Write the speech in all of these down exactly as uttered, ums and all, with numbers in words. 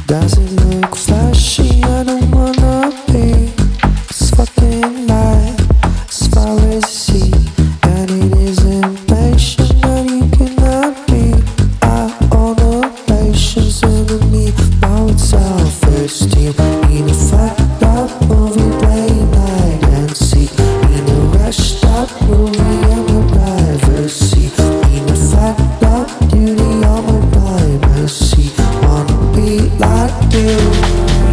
Does it look flashy? I don't wanna be this fucking light as far as you see, and it is impatient and you cannot be our own patience enemy. Now it's our first team in a fucked up movie, playing hide and seek in a rushed up movie on the privacy, in a fucked up duty on my privacy. Wanna be like you.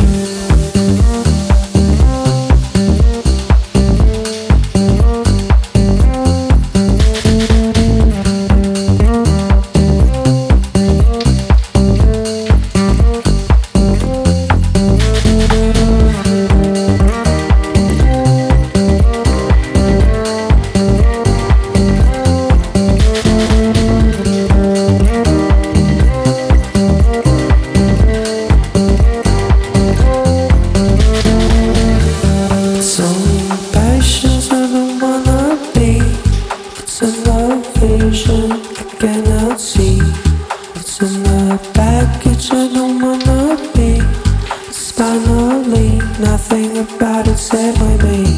Vision I cannot see. It's in the package I don't wanna be. It's finally nothing about it set by me.